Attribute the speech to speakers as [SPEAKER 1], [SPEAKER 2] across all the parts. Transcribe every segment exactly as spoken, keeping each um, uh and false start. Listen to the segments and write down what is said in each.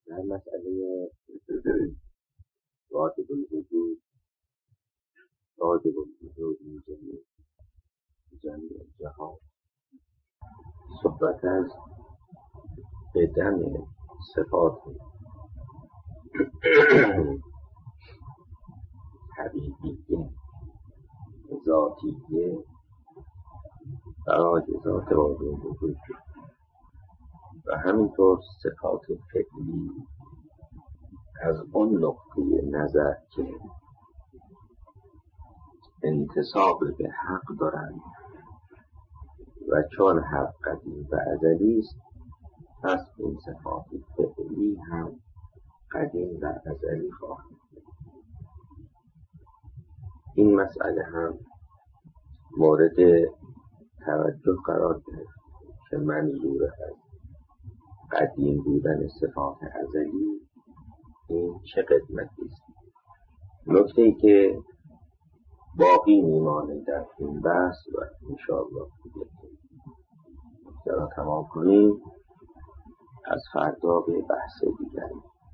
[SPEAKER 1] در مسئله واجب الوجود واجب الوجود این جمعی جمعی جهان صحبت از قدم صفات حقیقیه ذاتیه برای ذات واجب الوجود و همینطور صفات فعلی از اون نقطه نظر که انتساب به حق دارند و چون حق قدیم و ازلی است پس این صفات فعلی هم قدیم و ازلی خواهند. این مسئله هم مورد توجه قرار گرفت که منظور از قدیم بودن صفات ازلی این چه قدمتی است. نکته ای که باقی میمانه در این بحث و انشاءالله دیگه تمام کنیم از فردا به بحث دیگری.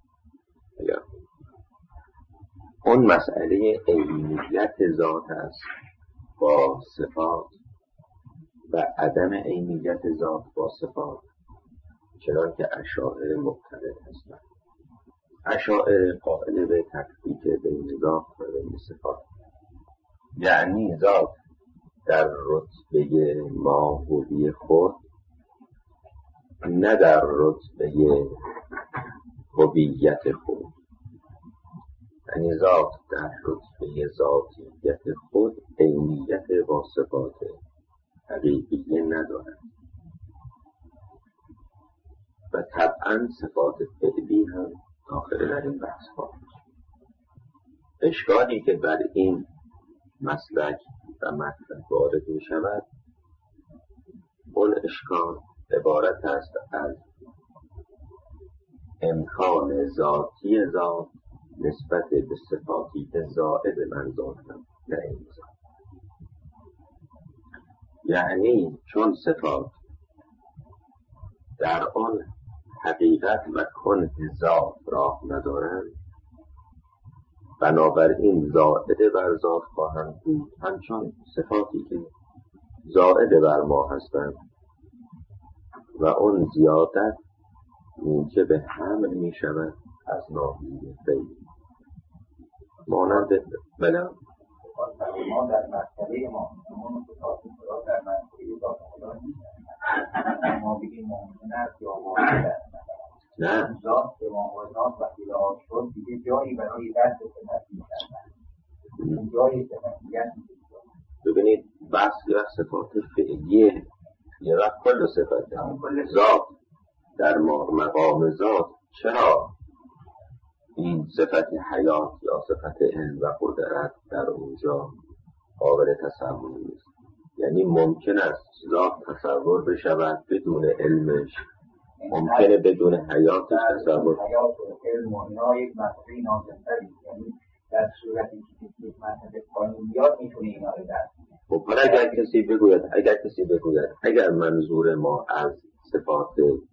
[SPEAKER 1] اون مسئله عینیت ذات است با صفات و عدم عینیت ذات با صفات، چرا که اشاعره معترض هستند. اشاعره قائل به تفکیک بین ذات و بین صفات، یعنی ذات در رتبه ماهوی خود نه در رتبه هویت خود، یعنی ذات در رتبه ذاتیت خود عینیت با صفات حقیقیه ندارد و طبعا صفات فعلی هم داخل در این بحث خواهد. اشکالی که بر این مسلک و مطلب وارد می شود اون اشکال عبارت است از امکان ذاتی ذات نسبت به صفاتی که زائد من ذاتم نه این ذات، یعنی چون صفات در آن حقیقت و کنه ذات راه ندارند بنابراین زائد بر ذات خواهند بود، همچون صفاتی که زائد بر ما هستند و اون زیادت موجب حمل می شود از ناحیه غیر مانند بله
[SPEAKER 2] ما در مرتبه ما همون صفات خدا در مرتبه ذات خدا نیست. ما بگیم ممکن است یا واجب است
[SPEAKER 1] نه
[SPEAKER 2] ذات به موازات وقتی راه شد دیگه جایی برای دست صفتی کردن جایی صفتیت نیست.
[SPEAKER 1] ببینید بحث یا صفات فعلیه یه وقت کل صفت ذات در مقام ذات چرا این صفت حیات یا صفت علم و قدرت در اونجا قابل تصور نیست؟ یعنی ممکن است ذات تصور بشود بدون علمش، ممکنه بدون حیاتش تصور
[SPEAKER 2] حیات و علم و اینا یک مسئله نازل‌تری، یعنی در صورتی که یک مسئله قانونیات میتونه اینا رو دست.
[SPEAKER 1] خب حالا اگر کسی بگوید اگر کسی بگوید اگر منظور ما از صفات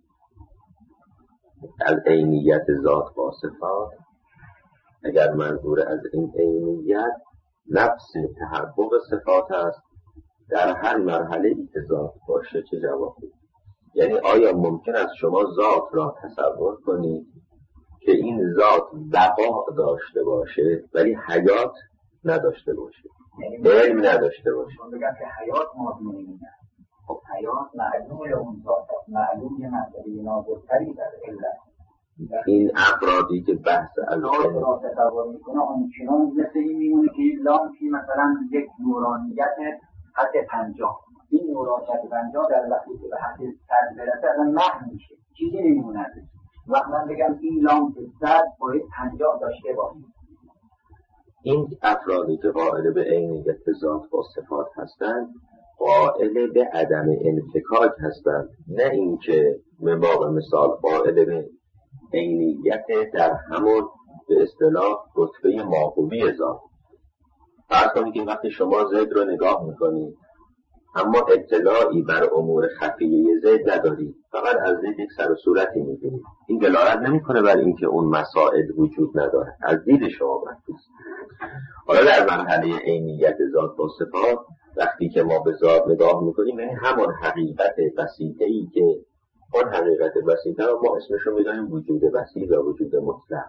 [SPEAKER 1] از عینیت ذات با صفات اگر منظور از این عینیت نفس تحقق صفات است در هر مرحله ای که ذات باشه چه جوابی؟ یعنی آیا ممکن است شما ذات را تصور کنید که این ذات بقا داشته باشه ولی حیات نداشته باشه، علم نداشته باشه؟
[SPEAKER 2] من بگم که حیات مادون این است. خب حیات معلوم اون ذات است، معلوم یه مسئله نازل‌تری در علت.
[SPEAKER 1] این افرادی که بحث از
[SPEAKER 2] ذات را تصور میکنه اون چنان مثل این میمونه که این لامپی مثلا یک نورانیت حد پنجاه، این نورانیت پنجاه در وقتی که به حد صد برسه اصلا محو میشه، چیزی نمیمونه. وقتی من بگم این لامپ صد باید پنجاه داشته باشه.
[SPEAKER 1] این افرادی که قائل به عینیت ذات با صفات هستند قائل به عدم انفکاک هستند، نه اینکه به مثال قائل به عینیت در همون به اصطلاح رتبه ماهوی ذات. فرض کنید که وقتی شما زید رو نگاه میکنید اما اطلاعی بر امور خفیه زید ندارید، فقط از دید یک سر و صورتی می‌بینید. این دلالت نمی‌کنه بر اینکه اون مسائل وجود نداره، از دید شما محدود. حالا در مرحله عینیت ذات با صفات وقتی که ما به ذات نگاه می‌کنیم، یعنی همون حقیقت بسیطه‌ای که اون حقیقت بسیطه رو ما اسمش رو می‌ذاریم وجود بسیط و وجود مطلق.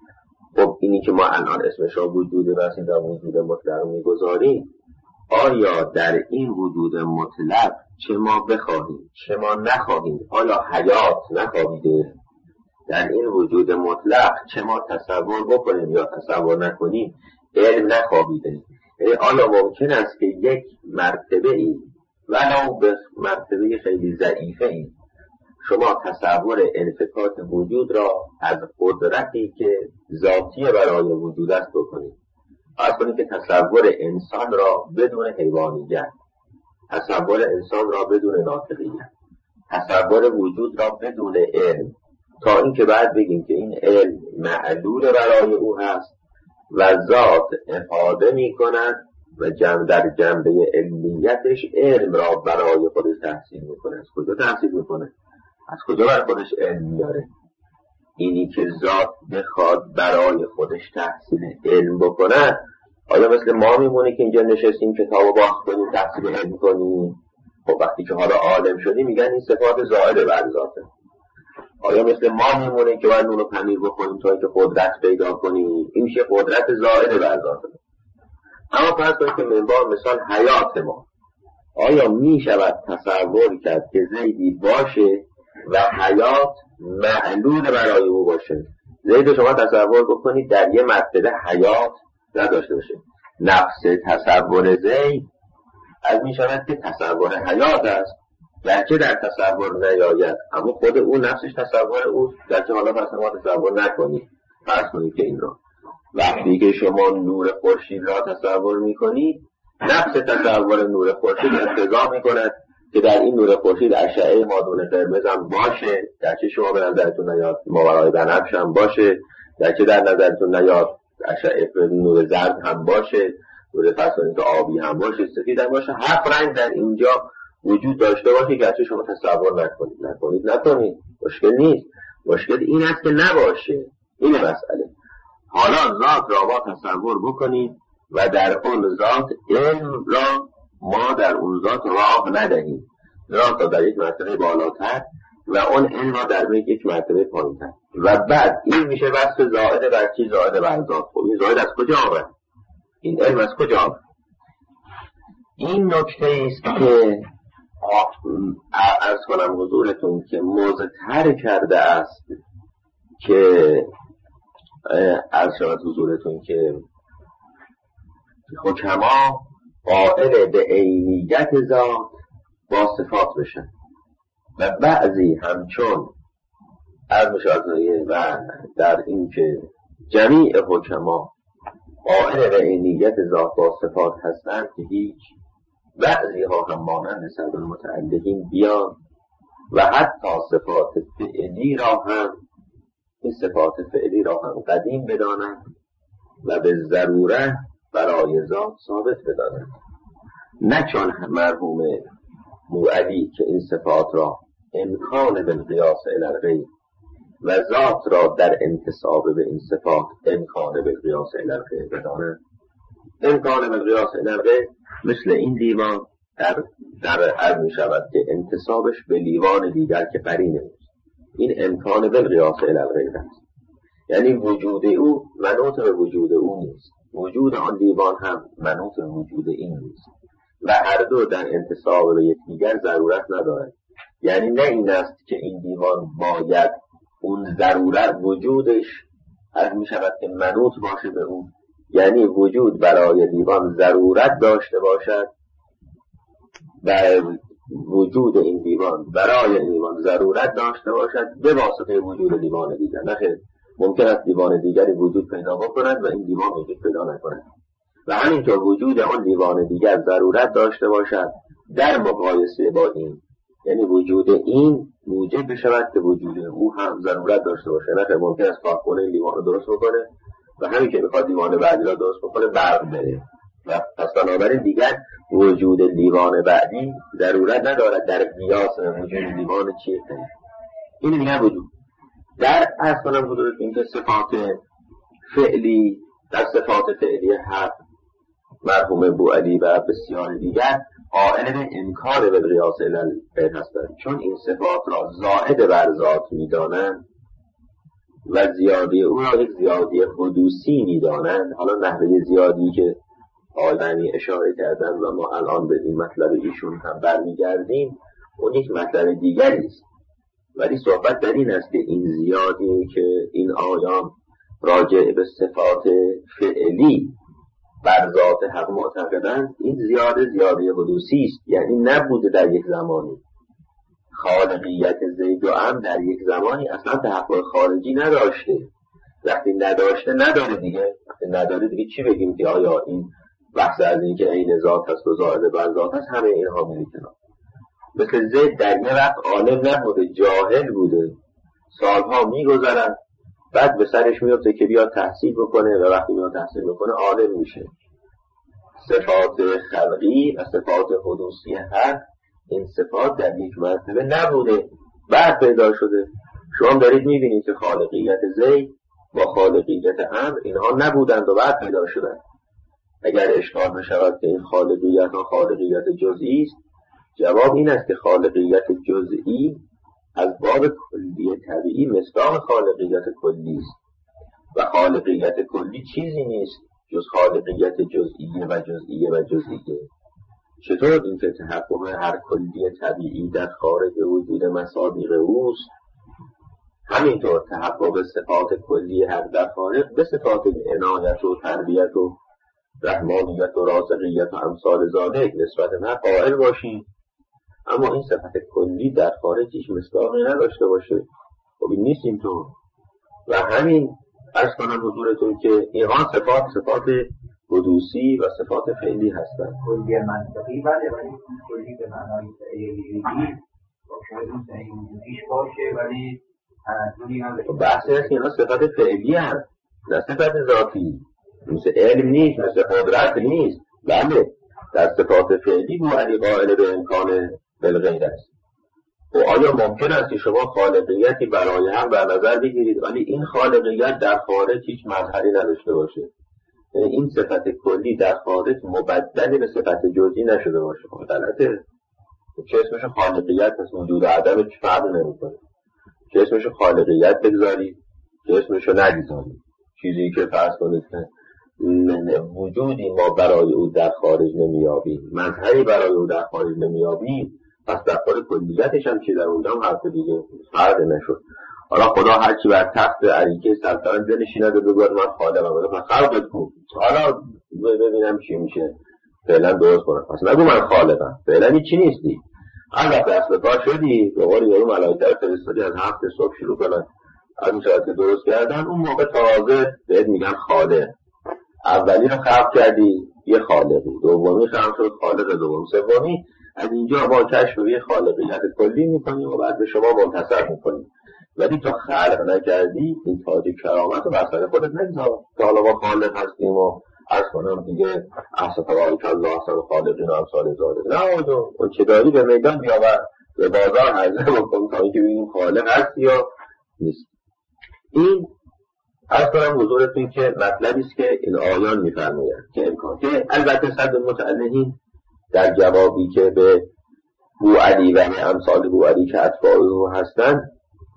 [SPEAKER 1] خب اینی که ما الان اسمش رو وجود بسیط و وجود مطلق می‌گذاریم، آیا در این وجود مطلق چه ما بخواهیم چه ما نخواهیم، آیا حیات نخواهیده؟ در این وجود مطلق چه ما تصور بکنیم یا تصور نکنیم علم نخواهیده. یعنی آیا ممکن است که یک مرتبه ای ولو به مرتبه خیلی ضعیفه ای شما تصور انفکاک وجود را از قدرتی که ذاتی برای وجود است بکنید؟ فرض کنید که تصور انسان را بدون حیوانیت، تصور انسان را بدون ناطقیت، تصور وجود را بدون علم، تا اینکه بعد بگیم که این علم معلول برای او هست و ذات افاده می کند و جمع در جنبه علمیتش علم را برای خودش تحصیل می کند. از کجا تحصیل می کند؟ از کجا برای خودش علم میاره؟ اینی که ذات بخواد برای خودش تحصیل علم بکنه، آیا مثل ما میمونه که اینجا نشستیم کتابو باخت کنیم تحصیل علم کنیم؟ خب وقتی که حالا عالم شدیم میگن این صفات زائد بر ذاته. آیا مثل ما میمونه که باید نون و پنیر بخوریم تا اینکه قدرت پیدا کنیم؟ این میشه قدرت زائد بر ذاته. اما فرض کنید که منبع مثال حیات ما، آیا میشود تصور کرد که زیدی باشه و حیات معلول برای او باشه؟ زید شما تصور بکنید در یه مرتبه حیات نداشته باشه، نفس تصور زید از می شود که تصور حیات است، گرچه در تصور نیاید اما خود او نفسش تصور او، گرچه حالا پس ما تصور نکنید. فرض کنید که این را وقتی که شما نور خورشید را تصور می کنید، نفس تصور نور خورشید اقتضا می کند که در این نور خورشید اشعه مادون قرمز هم باشه، گرچه شما به نظرتون نیاد ماورای بنفش هم باشه، گرچه در نظرتون نیاد اشعه نور زرد هم باشه، نور فصل که آبی هم باشه، سفید هم باشه، هفت رنگ در اینجا وجود داشته باشه، گرچه شما تصور نکنید نکنید نکنید مشکل نیست. مشکل این است که نباشه. این مسئله. حالا ذات را ما تصور بکنید و در اون ذات علم را ما در اون ذات راه ندهیم، ذات را در یک مرتبه بالاتر و اون علم را در یک مرتبه پایین‌تر، و بعد این میشه وصف زائد بر چی؟ زائد بر ذات. خب این زائد از کجا آمد؟ این علم از کجا آمد؟ این نکته است که عرض کنم حضورتون که مضطر کرده است که عرض شود حضورتون که حکما قائل به عینیت ذات با صفات بشن و بعضی همچون عرض میشود و در این که جمیع حکما قائل به عینیت ذات با صفات هستند که هیچ، بعضی ها هم مانند صدر المتعلقین بیان و حتی صفات فعلی را هم این صفات فعلی را هم قدیم بدانند و به ضروره برای ذات ثابت بدانند، نه چون مرحوم موعدی که این صفات را امکان بالقیاس الی الغیب و ذات را در انتساب به این صفات امکان بالقیاس الی الغیب بدانند. امکان بالقیاس الی الغیب مثل این دیوان در در عرض می شود که انتسابش به لیوان دیگر که قرینه است، این امکان بالقیاس الی الغیب است، یعنی وجود او منوط به وجود او نیست، وجود آن دیوان هم منوط به وجود این نیست و هر دو در انتساب به یکدیگر ضرورت ندارد. یعنی نه این است که این دیوان باید اون ضرورت وجودش عرض می شود که منوط باشه به اون، یعنی وجود برای دیوان ضرورت داشته باشد و وجود این دیوان برای این دیوان ضرورت داشته باشد به واسطه وجود دیوان دیگر. نخیر، ممکن است دیوان دیگری وجود پیدا بکند و این دیوان وجود پیدا نکند و همینطور وجود آن دیوان دیگر ضرورت داشته باشد در مقایسه با این، یعنی وجود این موجب بشود که وجود او هم ضرورت داشته باشه. نخیر، ممکن است کارخانه این دیوان رو درست بکنه و همین که بخواد دیوان بعدی را درست بکنه برق بره و پس بنابراین دیگر وجود لیوان بعدی ضرورت ندارد در قیاس وجود لیوان چیه کنید. این دیگر وجود در از کنم حضورت این که صفات فعلی در صفات فعلی حق مرحوم بوعلی و بسیار دیگر قائل به انکار به قیاس الالغیر هستند، چون این صفات را زائد بر ذات می‌دانند و زیادی او را یک زیادی حدوثی می‌دانند. حالا نحوه زیادی که آقای اشاره کردن و ما الان به این مطلب ایشون هم برمیگردیم اون یک مطلب دیگری است، ولی صحبت در این است که این زیادی که این آیان راجع به صفات فعلی بر ذات حق معتقدند، این زیاده زیاده حدوثی است، یعنی نبوده در یک زمانی. خالقیت زید و عمرو در یک زمانی اصلا تحقق خارجی نداشته. وقتی نداشته نداره دیگه، وقتی نداره دیگه چی بگیم که آیا این بحث از این که عین ذات هست و زائد بر ذات هست همه اینها میری کنار. مثل زید در یه وقت عالم نبوده، جاهل بوده، سالها میگذرن، بعد به سرش میفته که بیاد تحصیل بکنه و وقتی میاد تحصیل بکنه عالم میشه. صفات خلقی و صفات حدوثی هر این صفات در یک مرتبه نبوده، بعد پیدا شده. شما دارید میبینید که خالقیت زید با خالقیت عمرو اینها نبودند و بعد پیدا شدند. اگر اشکال بشود که این خالقیت ها خالقیت جزئی است، جواب این است که خالقیت جزئی از باب کلی طبیعی مصداق خالقیت کلی است و خالقیت کلی چیزی نیست جز خالقیت جزئیه و جزئیه و جزئیه. چطور این که تحقق هر کلی طبیعی در خارج وجود مصادیق اوست، همینطور تحقق صفات کلی هر در خارج به صفات عنایت و تربیت و رحمانیت و رازقیت و امثال ذالک نسبت ما قائل باشیم، اما این صفت کلی در خارج هیچ مصداقی نداشته باشه. خب این نیست اینطور. و همین عرض کنم حضورتون که اینها صفات صفات حدوثی و صفات فعلی هستند.
[SPEAKER 2] کلی منطقی بله، ولی کلی به معنای فعلی شاید اون سعی وجودیش باشه ولی تنظری نداره.
[SPEAKER 1] بحث هست که اینها صفت فعلی هست نه صفت ذاتی، مثل علم نیست، مثل قدرت نیست. بله در صفات فعلی بوعلی قائل به امکان بالغیر است. و آیا ممکن است که شما خالقیتی برای هم در نظر بگیرید ولی این خالقیت در خارج هیچ مظهری نداشته باشه؟ یعنی این صفت کلی در خارج مبدل به صفت جزئی نشده باشه. خب غلطه. چه اسمش خالقیت هست؟ وجود و عدم چه فرق نمیکنه. چه اسمش خالقیت بگذارید چه اسمش نگذارید. چیزی که فرض کنید که وجودی ما برای او در خارج نمیابیم، مظهری برای او در خارج نمیابیم، پس در خود کلیتش هم چی در اونجا هم حرف دیگه فرق نشد. حالا خدا هرچی بر تخت عریکه سلطنت دنشینده بگوید من خالقم، من خلقت کن، حالا ببینم چی میشه، فعلا درست کنم. پس نگو من خالقم، فعلا چی نیستی. البته اصل کار شدی به قول یارو ملائکه رو فرستادی از هفت صبح شروع کنن از اون شاید که درست کردن، اون موقع تازه بهت میگن خالق. اولی رو خلق کردی یه خالقی، دومی خلق شد خالق دوم، سومی از اینجا ما کشف به خالقیت کلی میکنیم و بعد به شما منتصر میکنیم. ولی تو خلق نکردی این تاج کرامت رو بر سر خودت نگذار که حالا ما خالق هستیم و عرض کنم دیگه احسن تبارک الله احسن خالقین و امثال ذالک. نه اون چه داری به میدان بیاور، به بازار عرضه بکن تا اینکه ببینیم خالق هست یا نیست. این عرض کنم حضورتون که مطلبی است که این آیان میفرمایند که امکان که البته صد متعلقین در جوابی که به بوعلی و امثال بوعلی که اتباع او هستند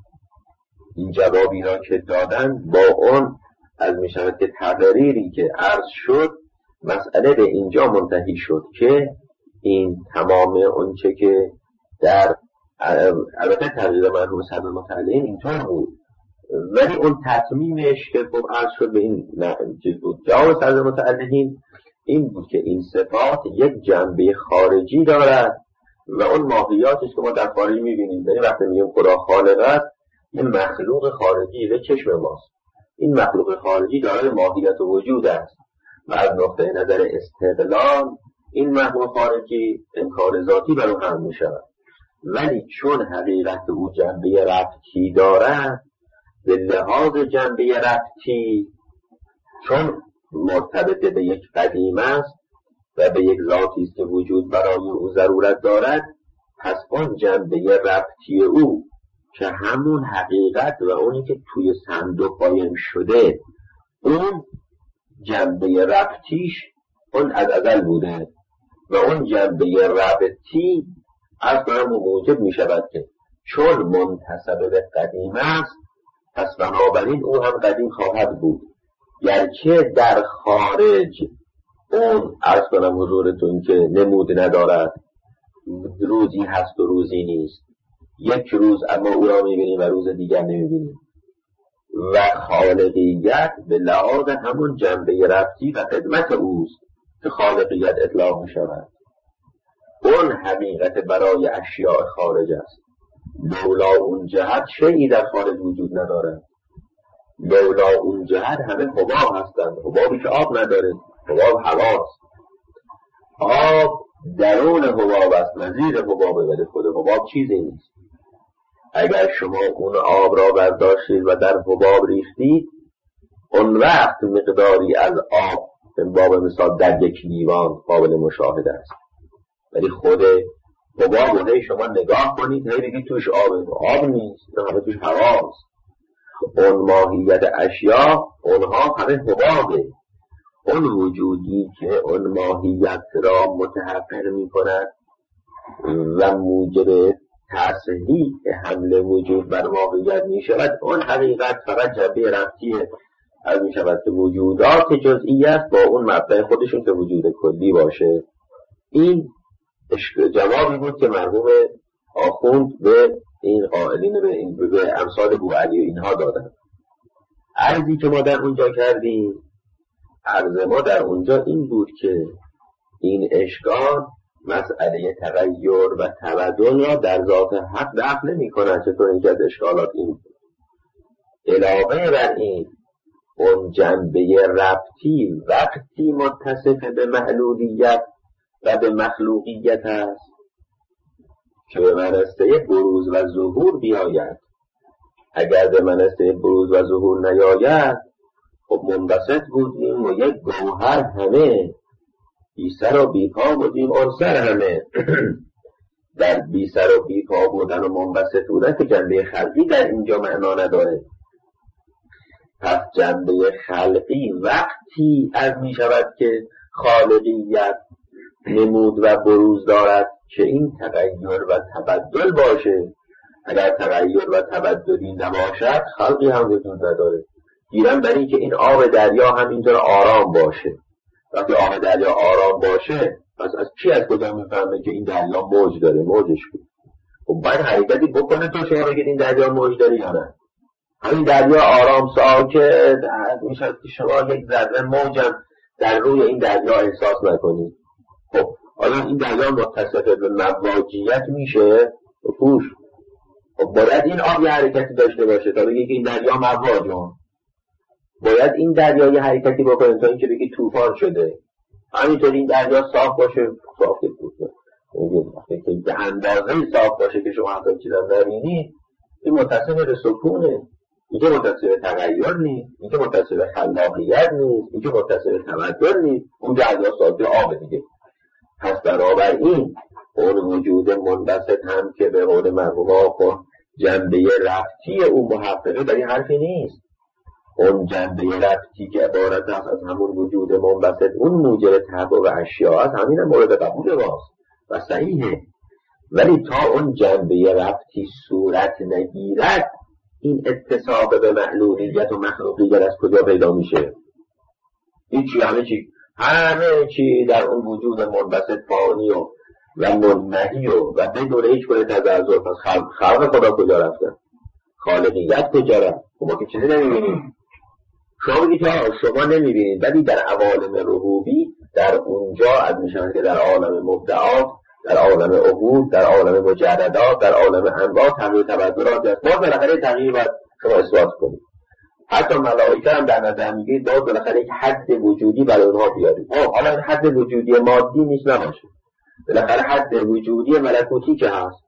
[SPEAKER 1] این جوابی را که دادن با اون از میشود که تقریری که عرض شد مسئله به اینجا منتهی شد که این تمام اونچه که در البته تقریر مرحوم صد متعلقین اینطور بود، ولی اون تطمیمش که خب عرض شد به این چیز بود. جواب صد متعلقین این بود که این صفات یک جنبه خارجی دارد و اون ماهیاتش که ما در خارج میبینیم. یعنی وقتی میگیم خدا خالق است این مخلوق خارجی به چشم ماست، این مخلوق خارجی دارای ماهیت و وجود است و از نقطه نظر استقلال این مخلوق خارجی انکار ذاتی بر او هم میشود. ولی چون حقیقت او جنبه ربطی دارد به لحاظ جنبه ربطی چون مرتبط به یک قدیم است و به یک ذاتی است که وجود برای او ضرورت دارد، پس اون جنبه ربطی او که همون حقیقت و اونی که توی صندوق قایم شده، اون جنبه ربطیش اون از ازل بوده و اون جنبه ربطی از کنم موجب می شود که چون منتسب به قدیم است، پس بنابراین او هم قدیم خواهد بود، گرچه در خارج اون عرض کنم حضورتون که نمود ندارد، روزی هست و روزی نیست، یک روز اما او را میبینیم و روز دیگر نمیبینیم و خالقیت به لحاظ همون جنبه ربطی و خدمت اوست که خالقیت اطلاق میشود. اون حقیقت برای اشیاء خارج است. لولا اون جهت شیئی در خارج وجود ندارد. لولا اون جهت همه حباب هستند، حبابی که آب نداره، حباب هواست. آب درون حباب است، نظیر حبابه، ولی خود حباب چیزی نیست. اگر شما اون آب را برداشتید و در حباب ریختید، اون وقت مقداری از آب این باب مثال در یک لیوان قابل مشاهده است. ولی خود حباب رو شما نگاه کنید، هی بگید توش آب آب نیست، همه توش هواست. اون ماهیت اشیا اونها همه حبابه. اون وجودی که اون ماهیت را متحقق می کند و موجب تصحیح حمل وجود بر ماهیت می شود، اون حقیقت فقط جنبه ربطیه. از می شود که وجودات جزئی است با اون مبدأ خودشون که وجود کلی باشه. این جوابی بود که مرحوم آخوند به این قائلین به, این به امثال بوعلی و اینها دادن. عرضی که ما در اونجا کردیم، عرض ما در اونجا این بود که این اشکال مسئله تغییر و تبدل را در ذات حق دفع نمی کند. چطور اینکه از اشکالات این علاوه بر این اون جنبه ربطی وقتی متصف به معلولیت و به مخلوقیت است که به منسته بروز و ظهور بیاید. اگر به منسته بروز و ظهور نیاید، خب منبسط بودیم و یک گوهر همه بی سر و بی پا بودیم، اون سر همه در بی سر و بی پا بودن و منبسط بودن که جنبه خلقی در اینجا معنا نداره. پس جنبه خلقی وقتی از می شود که خالقیت نمود و بروز دارد که این تغییر و تبدل باشه. اگر تغییر و تبدلی نباشد خلقی هم وجود نداره. گیرم بر این که این آب دریا هم اینطور آرام باشه. وقتی آب دریا آرام باشه، پس از چی از کجا میفهمه که این دریا موج داره؟ موجش بود. خب باید حرکتی بکنه تو شما بگید این دریا موج داره یا نه. همین دریا آرام ساکت میشه که شما یک ذره موجم در روی این دریا احساس نکنید. خب آیا این دریا متصف به مواجیت میشه؟ پوش. خب باید این آب یه حرکتی داشته باشه تا بگید که این دریا مواجه. باید این دریا یه حرکتی بکنه تا اینکه بگید طوفان شده. همینطور این دریا صاف باشه، صاف بود. که به اندازه صاف باشه که شما حتی چیزا نبینید، این متصف به سکونه. اینکه متصف به تغییر نیست، اینکه متصف به خلاقیت نیست، اینکه متصف به تبدل نیست. اون دریا صاف آب دیگه. پس بنابراین اون وجود منبسط هم که به قول مرحوم آخوند جنبه ربطی او محققه در این حرفی نیست. اون جنبه ربطی که عبارت است از همون وجود منبسط، اون موجب تحقق اشیاء است، همین هم مورد قبول ماست و صحیحه. ولی تا اون جنبه ربطی صورت نگیرد، این اتصاب به معلولیت و مخلوقیت از کجا پیدا میشه؟ هیچی، همه چی همه چی در اون وجود منبسط فانی و و منمحی و و بدون هیچ گونه تزلزل. پس خلق, خلق خدا کجا رفته؟ خالقیت کجا رفت؟ ما که چیزی نمیبینیم. شما بگید شما نمیبینید، ولی در عوالم ربوبی در اونجا از میشن که در عالم مبدعات، در عالم عبود، در عالم مجردات، در عالم انواع تغییر تبدلات هست. باز بالاخره تغییر باید شما اثبات کنید. حتی ملائکه هم در نظر میگیرید باز بالاخره یک حد وجودی برای اونها بیارید. حالا این حد وجودی مادی نیست نباشه، بالاخره حد وجودی ملکوتی که هست.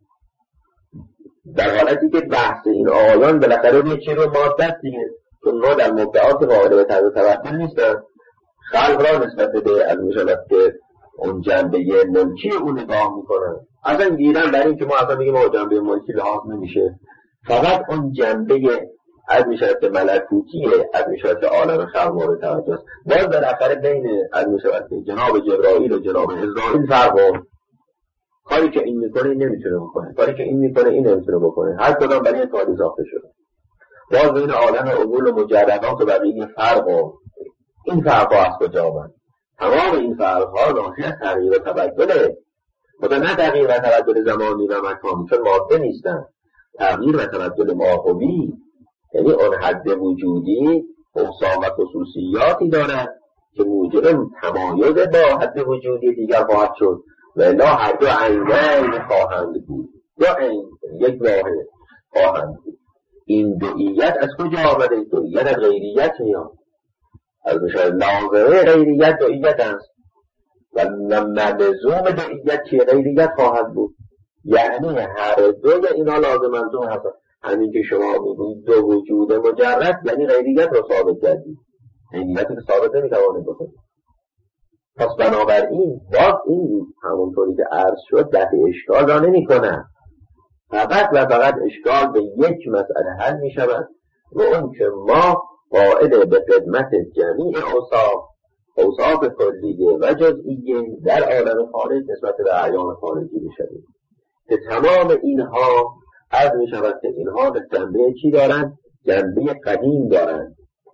[SPEAKER 1] در حالتی که بحث این آیان بالاخره یه چیز رو مادت دیگه، چون ما در مبدعات قائل به تغییر تبدل نیستن. خلق را نسبت به از میشود که اون جنبه ملکی اون نگاه میکنن. اصلا گیرن در این که ما اصلا بگیم ما جنبه ملکی لحاظ نمیشه، فقط اون جنبه از میشود که ملکوتیه، از میشود که عالم خلق مورد توجه است. باز بالاخره بین از میشود که جناب جبرائیل و جناب عزرائیل فرق، کاری که این میکنه این نمیتونه بکنه، کاری که این میکنه این نمیتونه بکنه، هر کدام برای کاری ساخته شده. باز بین عالم عقول و مجردات و بقیه فرق، این فرق ها از کجا آمد؟ تمام این فرق ها ناشی از تغییر و تبدله، خدا نه تغییر و تبدل زمانی و مکانی، چون ماده نیستن، تغییر و تبدل ماهوی، یعنی اون حد وجودی اوصاف و خصوصیاتی دارد که موجب تمایز با حد وجودی دیگر خواهد شد و الا هر دو عینین خواهند بود، یا عین یک واحد خواهند بود. این دوئیت از کجا آمده؟ دوئیت از غیریت میاد، از میشه لازمه غیریت دوئیت است و ملزوم دوئیت که غیریت خواهد بود. یعنی هر دوی اینا لازم منظوم هست. همین که شما میگوید دو وجود مجرد یعنی غیریت رو ثابت کردید، غیریتی که ثابت نمیتوانید بکنید. پس بنابراین باز این همونطوری که عرض شد دفع اشکال را نمی کنن، فقط و فقط اشکال به یک مسئله حل می شود و اون که ما قائل به خدمت جمیع اوصاف اوصاف کلیه و جزئیه در عالم خارج نسبت به اعیان خارجی بشویم که تمام اینها عرض می شود که اینها به جنبه چی دارند؟ جنبه قدیم دارند،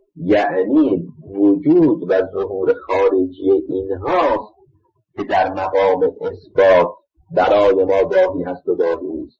[SPEAKER 1] یعنی وجود و ظهور خارجی اینهاست که در مقام اثبات برای ما گاهی هست و گاهی نیست،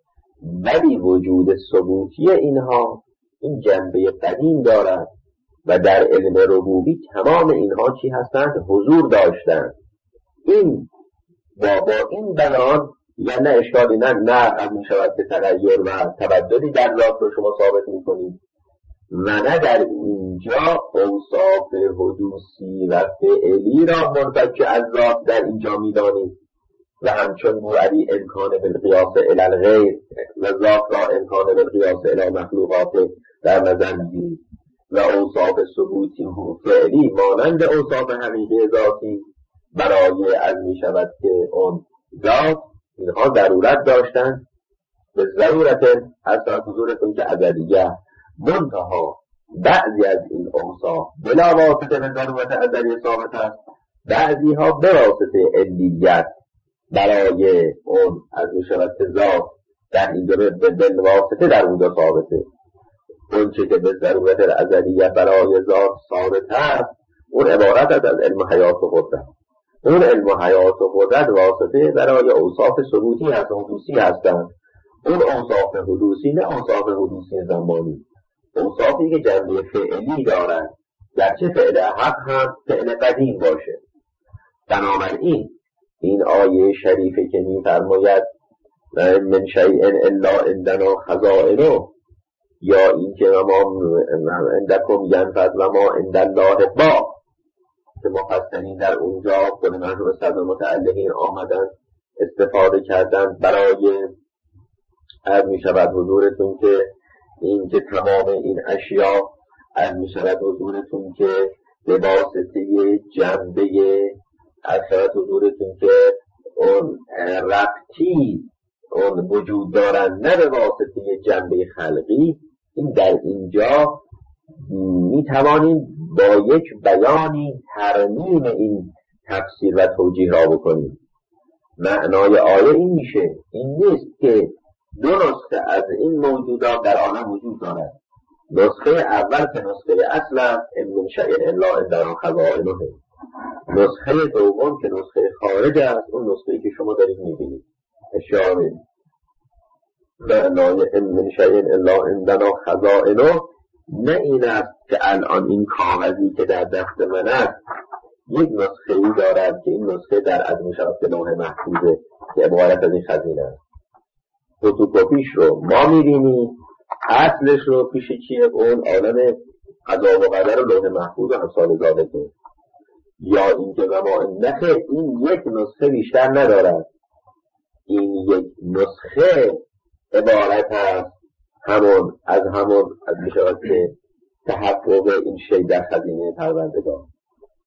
[SPEAKER 1] ولی وجود ثبوتی اینها این جنبه قدیم دارد و در علم ربوبی تمام اینها چی هستند؟ حضور داشتند. این با, با این بیان یا نه اشکالی نه نه از می شود که تغییر و تبدلی در ذات رو شما ثابت می کنید و نه در اینجا اوصاف حدوثی و فعلی را منفک از ذات در اینجا می دانید و همچون بوعلی امکان بالقیاس الی الغیر و ذات را امکان بالقیاس الی مخلوقات در نظر می‌گیرید و اوصاف ثبوتی و فعلی مانند اوصاف حقیقی ذاتی برای از می شود که اون ذات اینها ضرورت داشتن به ضرورت از حضورتون که ازلیه، منتها بعضی از این اوصاف بلا واسطه به ضرورت ازلی ثابت است، بعضی ها به واسطه علیت برای اون از می شود که ذات در اینجا به بالواسطه در اونجا ثابته. اون چه که به ضرورت ازلیت برای ذات ثابت است اون عبارت از علم حیات و قدرت. اون علم حیات و قدرت واسطه برای اوصاف ثبوتی هست، حدوثی هستند. اون اوصاف حدوثی نه اوصاف حدوثی زمانی، اوصافی که جنبه فعلی دارند، گرچه فعل حق هم فعل قدیم باشه. بنابراین این آیه شریفه که می‌فرماید من شیء الا عندنا خزائنه، یا این که ما عندکم ینفد و ما عند الله باق، که مفسرین در اونجا خود مرحوم صدر متعلقین آمدن استفاده کردن برای عرض می شود حضورتون که این که تمام این اشیاء عرض می شود حضورتون که به واسطه جنبه عرض شود حضورتون که اون ربطی اون وجود دارن نه به واسطه جنبه خلقی. این در اینجا می توانیم با یک بیانی ترمیم این تفسیر و توجیه را بکنیم. معنای آیه این میشه، این نیست که دو نسخه از این موجودات در عالم وجود دارد. نسخه اول که نسخه اصل است، من شیء الا عندنا خزائنه. نسخه دوم که نسخه خارج است، اون نسخه‌ای که شما دارید میبینید. اشاره معنای من شیء الا عندنا خزائنه نه این است که الان این کاغذی که در دست من است یک نسخه‌ای دارد که این نسخه در از مشابه لوح محفوظه که عبارت از این خزینه است. فوتوکوپیش رو ما می‌بینیم، اصلش رو پیش چیه؟ اون عالم قضا و قدر و لوح محفوظ و امثال ذالک. یا اینکه ما نخه این یک نسخه بیشتر ندارد، این یک نسخه عبارت است همون از همون از میشود که تحقق این شی در خزینه پروردگار.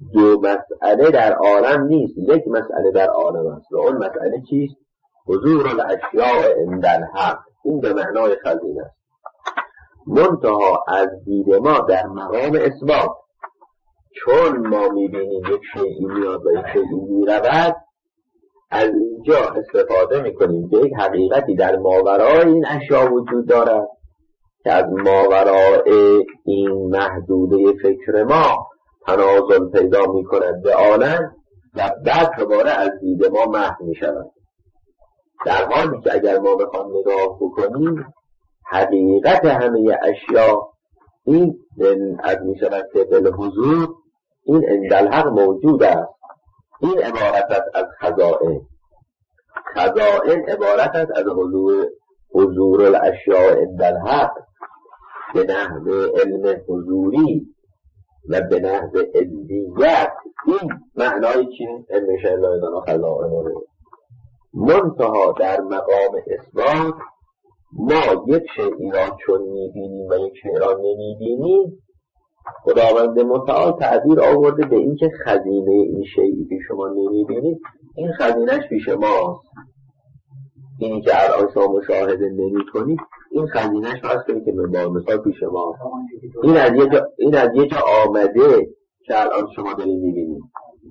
[SPEAKER 1] دو مسئله در عالم نیست، یک مسئله در عالم است و اون مسئله چیست؟ حضور الاشیاء عند الحق. این به معنای خزینه است. منتها از دید ما در مقام اثبات، چون ما میبینیم یک شیئی میاد و یک شیئی میرود، از اینجا استفاده میکنیم به یک حقیقتی در ماورای این اشیاء وجود دارد که از ماورای این محدوده فکر ما تنازل پیدا میکند به عالم و بعد دوباره از دید ما محو میشود. در حالی که اگر ما بخوام نگاه بکنیم حقیقت همه اشیاء این از میشود که بالحضور این عند الحق موجود است. این عبارت است از خزائن. خزائن عبارت است از حضور حضور الاشیاء عند الحق به نحو علم حضوری و به نحو علیت. این معنای چین علم شهلایدان و خزائن رو. منتها در مقام اثبات ما یک شیئی را چون میبینیم و یک شیئی را نمیبینیم، خداوند متعال تعبیر آورده به این که خزینه این شیئی که شما نمیبینید این خزینهش پیش ماست. اینی که الان شما مشاهده نمی کنید این خزینهش هست که من مثال پیش ماست. این از یه جا, این از یه جا آمده که الان شما دارید میبینید.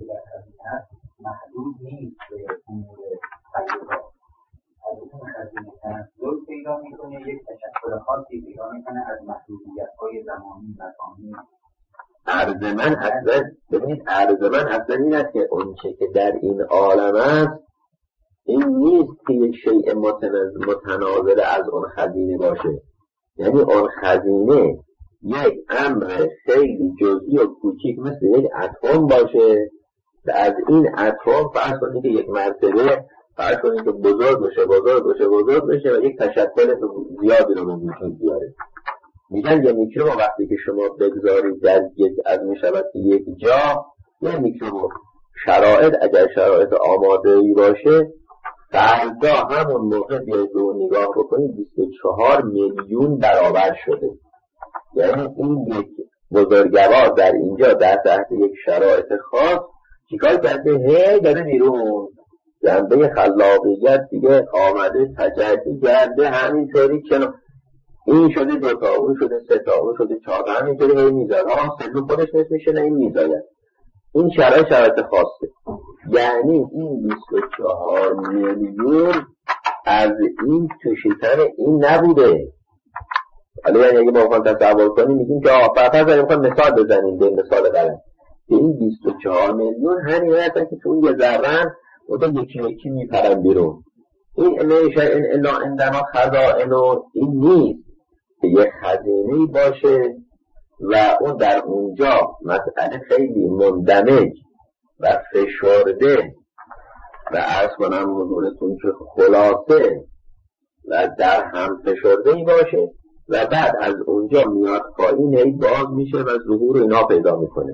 [SPEAKER 2] محدود نیست به امور خیرات. از اون خزینه تنزل پیدا میکنه، یک تشکل خاصی پیدا میکنه از محدودیت‌های زمانی مکانی.
[SPEAKER 1] عرض من اصلا ببینید عرض من اصلا این است که اون چه که در این عالم است این نیست که یک شیء متناظر از اون خزینه باشه. یعنی اون خزینه یک امر خیلی جزئی و کوچیک مثل یک اتم باشه و از این اتم فرض کنید که یک مرتبه فرض کنید که بزرگ بشه بزرگ بشه بزرگ بشه و یک تشکل زیادی رو به وجود بیاره. میگن یه میکروب وقتی که شما بگذارید در یک از میشود یک جا، یه میکروب شرایط اگر شرایط آماده‌ای باشه فردا همون موقع بیاید رو نگاه بکنید بیست و چهار میلیون برابر شده. یعنی این یک بزرگوار در اینجا در تحت یک شرایط خاص چیکار کرده؟ هی داره بیرون جنبه خلاقیت دیگه آمده تجدید کرده همینطوری کنار این شده دوتا اون شده سه تا اون شده چهار تا همینطوری هی میزاد. آقا سلو خودش نصف میشه نه این میزاید. این شرایط شرایط خاصه. یعنی این بیست و چهار میلیون از این توشیتر این نبوده. حالا یعنی اگه با خواهد تصور کنیم میگیم که آقا فرقا زنیم خواهد مثال بزنیم به مثال غلط. به این بیست و چهار میلیون همین هستن که تو اون یه ذرن و تا یکی یکی میپرن بیرون. این امیشه این الا اندما خزائن و این نیست که یه خزینه‌ای باشه و اون در اونجا مسئله خیلی مندمج و فشرده و عرض کنم حضورتون که خلاصه و در هم فشرده‌ای باشه و بعد از اونجا میاد پایین هی باز میشه و ظهور اینا پیدا میکنه.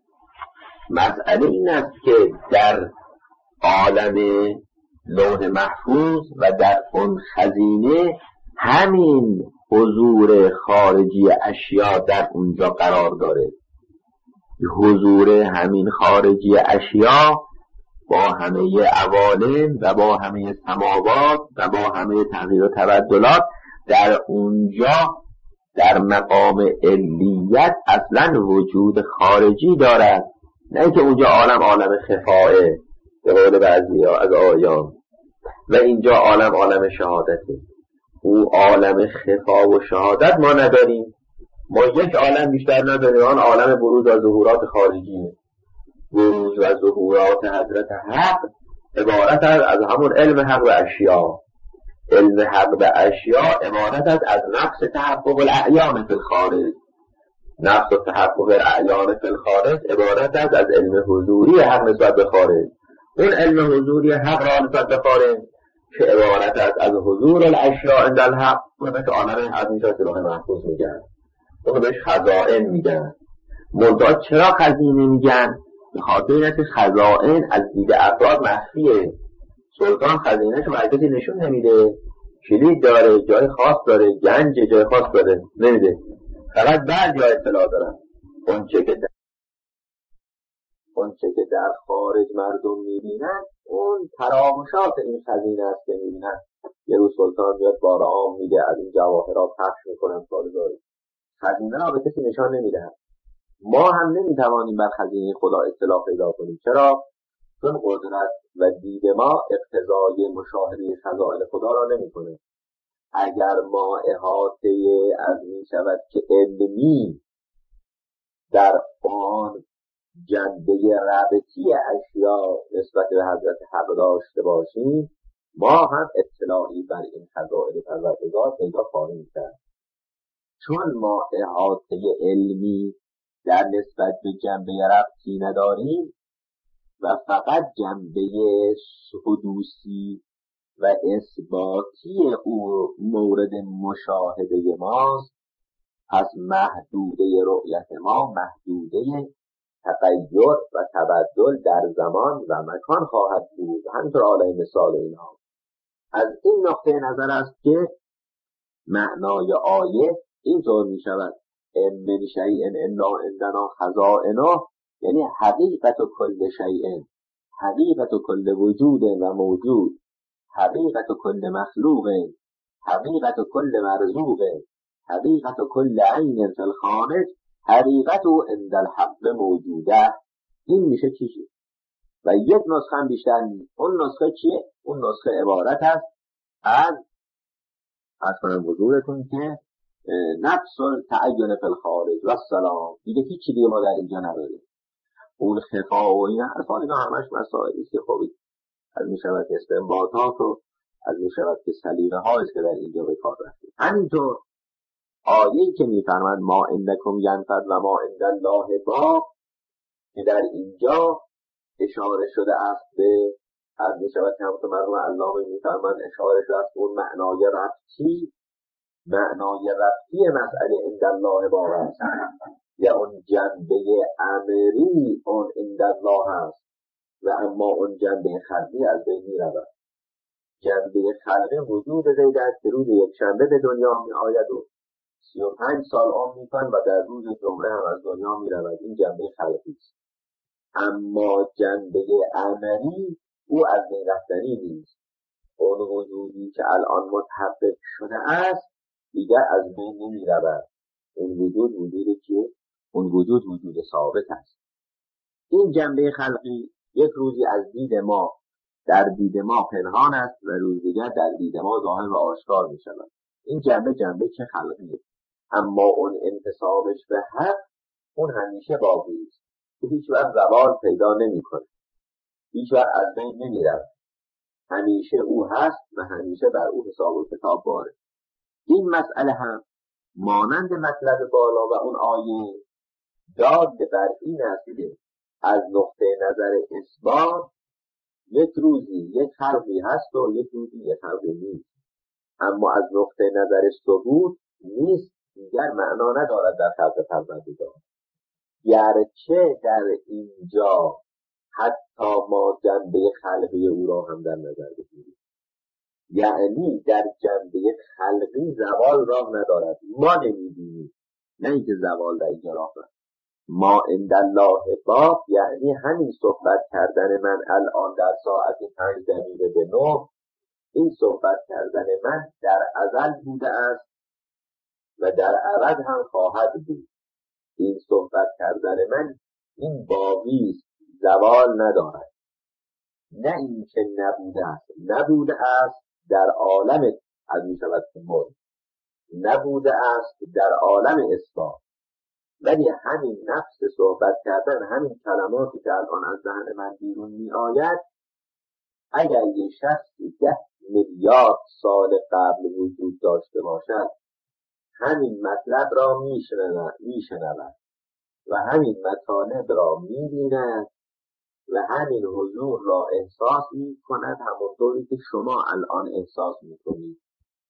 [SPEAKER 1] مسئله این است که در عالم لوح محفوظ و در اون خزینه همین حضور خارجی اشیاء در اونجا قرار داره. حضور همین خارجی اشیاء با همه عوالم و با همه سماوات و با همه تغییر و تبدلات در اونجا در مقام علیت اصلا وجود خارجی دارد. نه که اونجا عالم عالم خفاه به قول بعضی از آیان و اینجا عالم عالم شهادته. او عالم خفا و شهادت ما نداریم. ما یک عالم بیشتر نداریم، آن عالم بروز و ظهورات خارجی. بروز و ظهورات حضرت حق عبارت است از همون علم حق و اشیاء. علم حق و اشیاء عبارت است از نفس تحقق الاعیان فی الخارج. نفس تحقق الاعیان فی الخارج عبارت است از علم حضوری حق نسبت به خارج. اون علم حضوری حق را نسبت به خارج که عبارت است از حضور الاشیاء عند الحق. اون بهش عالم حق میشه که لوح محفوظ میگن، اون بهش خزائن میگن. منتها چرا خزینه میگن؟ به خاطر اینکه خزائن از دید افراد مخفیه. سلطان خزینه‌شو به کسی نشون نمیده، کلید داره، جای خاص داره، گنج جای خاص داره نمیده، فقط بعد جای اطلاع دارن. اون چه که اون چه که در خارج مردم میبینن اون تراوشات این خزینه است که میبینن. یه روز سلطان میاد بار عام میده، از این جواهرات پخش میکنن سالگاری، خزینه را به کسی نشان نمیدهن. ما هم نمیتوانیم بر خزینه خدا اطلاع پیدا کنیم. چرا؟ چون قدرت و دید ما اقتضای مشاهده خزائن خدا را نمیکنه. اگر ما احاطه از می شود که علمی در آن جنبه ربطی اشیا نسبت به حضرت حق داشته باشیم، ما هم اطلاعی بر این خزائن پروردگار پیدا خواهیم کرد. چون ما احاطه علمی در نسبت به جنبه ربطی نداریم و فقط جنبه حدوثی و اثباتی او مورد مشاهده ماست، پس محدوده رؤیت ما محدوده تغییر و تبدل در زمان و مکان خواهد بود. همینطور عالم مثال اینها. از این نقطه نظر است که معنای آیه اینطور می شود: من شیء الا عندنا خزائنه، یعنی حقیقت کل شیء، حقیقت کل وجود و موجود، حقیقت کل مخلوق، حقیقت کل مرزوق، حقیقت کل عین فی الخارج، حقیقت عند الحق موجوده. این میشه چیزی و یک نسخه هم بیشتر نیست. اون نسخه چیه؟ اون نسخه عبارت است از از کنم حضورتون که نفس تعین فی الخارج و السلام. دیگه هیچی دیگه ما در اینجا نداریم. اون خفا و این حرفان اینا همش مسائلی است که خوبی از می شود استنباطات و از می شود که سلیقه هایست که در اینجا به کار رفتیم. همینطور آیه‌ای که می فرماید ما عندکم ینفد و ما عند الله باق، که در اینجا اشاره شده است به از می شود که همونطور مرحوم علامه می فرماید اشاره شده است به اون معنای ربطی. معنای ربطی مسئله عند الله باق است، یا اون جنبه امری اون عند الله است و اما اون جنبه خلقی از بین می رود. جنبه خلقی وجود زید است که روز یک شنبه به دنیا می آید و سی و پنج سال عمر می کند و در روز جمعه هم از دنیا می رود. این جنبه خلقی است. اما جنبه امری او از بین رفتنی نیست. اون وجودی که الان متحقق شده است دیگر از بین نمی رود. اون وجود وجودی که اون وجود وجود ثابت است. این جنبه خلقی یک روزی از دید ما در دید ما پنهان است و روز دیگر در دید ما ظاهر و آشکار می شود. این جنبه جنبه چه خلقیه، اما اون انتصابش به حق اون همیشه باقی است. هیچ وقت زوال پیدا نمی کنه، هیچ وقت از بین نمی رود. همیشه او هست و همیشه بر او حساب و کتاب باره. این مسئله هم مانند مطلب بالا و اون آیه داد بر این است که از نقطه نظر اثبات یک روزی یک خلقی هست و یک روزی یک خلقی نیست. اما از نقطه نظر ثبوت نیست، دیگر معنا ندارد در خلق پروردگار. گرچه در اینجا حتی ما جنبه خلقی او را هم در نظر بگیریم، یعنی در جنبه خلقی زوال راه ندارد. ما نمی‌بینیم، نه اینکه زوال در اینجا راه ندارد. ما عند الله باق یعنی همین صحبت کردن من الان در ساعت پنج دقیقه به نه، این صحبت کردن من در ازل بوده است و در ابد هم خواهد بود. این صحبت کردن من این باقی است، زوال ندارد. نه این که نبوده است، نبوده است در عالم از می شود مورد، نبوده است در عالم اثبات. ولی همین نفس صحبت کردن، همین کلماتی که الان از ذهن من بیرون می آید، اگر یه شخص ده میلیارد سال قبل وجود داشته باشد، همین مطلب را می شنود و همین مطالب را می بیند و همین حضور را احساس می کند، همونطوری که شما الان احساس می کنید.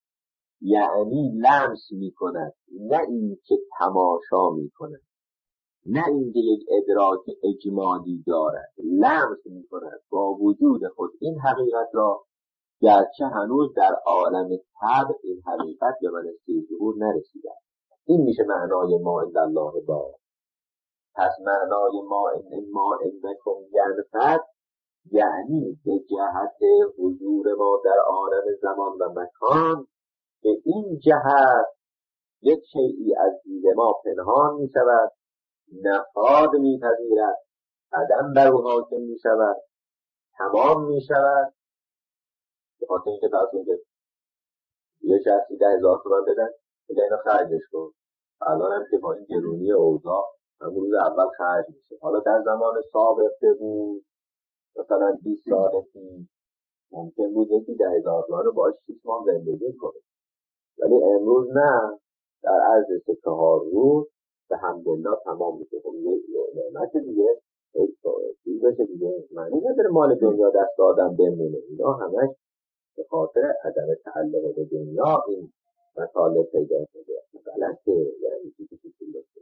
[SPEAKER 1] یعنی لمس می کند، نه این که تماشا می کند، نه این که یک ادراک اجمالی دارد. لمس می کند با وجود خود این حقیقت را، گرچه هنوز در عالم طبع این حقیقت به منستی ظهور نرسیده. این میشه معنای ما عند الله باق. پس معنای ما این ما انکم ینفد یعنی به جهت حضور ما در عالم زمان و مکان، به این جهت یک شیئی از دید ما پنهان می شود، نفاد می پذیرد، عدم بر او حاکم می شود، تمام می شود. به خاطر اینکه فرض کنید یه شخصی ده هزار تومان بدن میگه اینو خرجش کن، الان هم که با این گرونی اوضاع همون روز اول خرج میشه. حالا در زمان سابق بود مثلا بیست سال پیش ممکن بود یکی ده هزار تومان رو باش شیش ماه زندگی کنه، ولی امروز نه، در عرض سه چهار روز به حمدالله تمام میشه. خب یه نعمت دیگه چیز بشه دیگه، معنی نداره مال دنیا دست آدم بمونه. اینا همش به خاطر عدم تعلق به دنیا این مطالب پیدا شده. غلطه، یعنی چیزی که چیزی داشته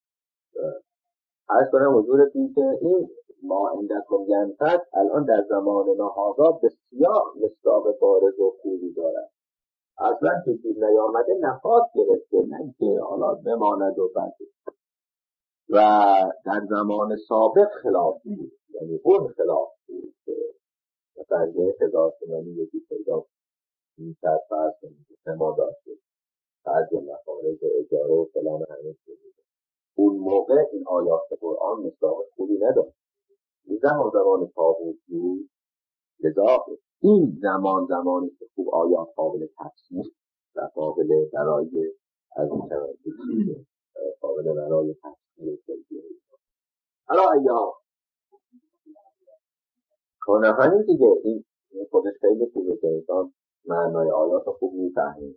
[SPEAKER 1] عرض کنم حضور بین که این ما اندکم ینفد الان در زمان نهادا بسیار مصداق بارز و خوبی دارد. اصلا که دید نیامده نفاد گرفته، نه که حالا بماند و بعد و در زمان سابق خلاف بود، یعنی اون خلاف بود که مثلا یه هزار تومانی یکی پیدا میکرد فرض کنید که ما داشته فرض مخارج اجاره و فلان همه چیز. اون موقع این آیات قرآن مصداق خوبی نداشت. این زمان زمان طاغوت بود، لذا این زمان زمانی که خوب آیات قابل تفسیر و قابل برای از این شود قابل برای تفسیر شدید. حالا ایا کنفنی دیگه این خودش خیلی خوبه که انسان معنای آیات خوب میفهمید.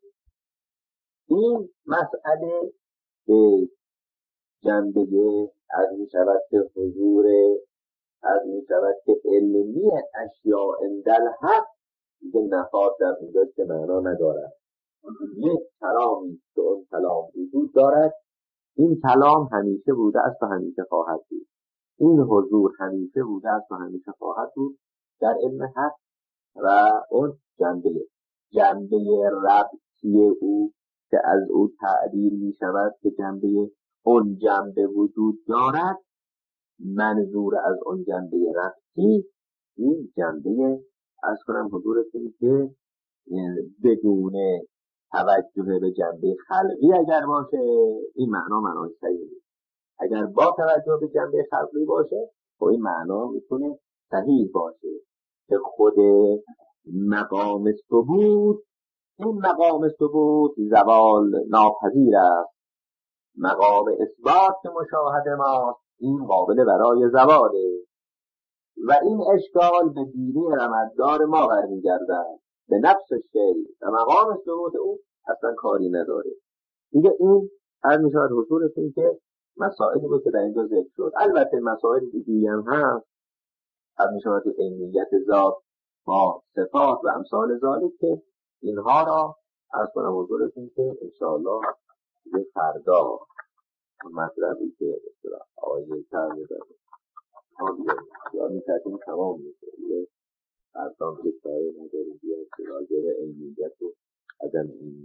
[SPEAKER 1] این مسئله به جنبه از می شود که حضور از می شود که علمی اشیاء اندل حق دیگه نفاد در اونجا که معنا ندارد. یک کلامی که اون کلام وجود دارد، این کلام همیشه بوده است و همیشه خواهد بود. این حضور همیشه بوده است و همیشه خواهد بود در علم حق و اون جنبه جنبه ربطی او که از او تعبیر می شود که جنبه اون جنبه وجود دارد. منظور از اون جنبه ربطی این جنبه از کنم حضورتون که بدون توجه به جنبه خلقی اگر باشه این معنا معنای صحیحه. اگر با توجه به جنبه خلقی باشه خب این معنا میتونه صحیح باشه که خود مقام ثبوت این مقام ثبوت زوال ناپذیر است. مقام اثبات که مشاهده ماست این قابل برای زواله و این اشکال به دینی رمزدار ما برمیگردد به نفس شیء و مقام ثبوت او اصلا کاری نداره دیگه. این هر میشود حضورتون که مسائلی بود که در اینجا ذکر شد. البته مسائل دیگه هم هست، هر میشود تو عینیت ذات با صفات و امثال ذالک که اینها را از کنم حضورتون که انشاءالله یه فردا مطلبی که اصطلاح آیه کرده داره یا میترکیم تمام میشه یه فرسان که سایه نداره بیاد که راجع به عینیت و عدم عینیت